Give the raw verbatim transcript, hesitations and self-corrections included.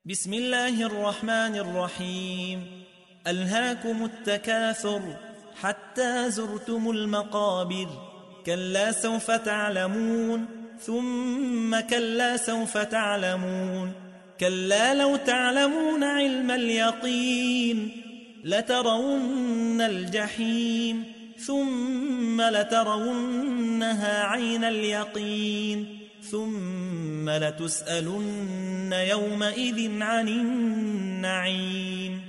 بسم الله الرحمن الرحيم. ألهاكم التكاثر حتى زرتم المقابر، كلا سوف تعلمون ثم كلا سوف تعلمون، كلا لو تعلمون علم اليقين لترون الجحيم ثم لترونها عين اليقين ثم لتسألن يومئذ عن النعيم.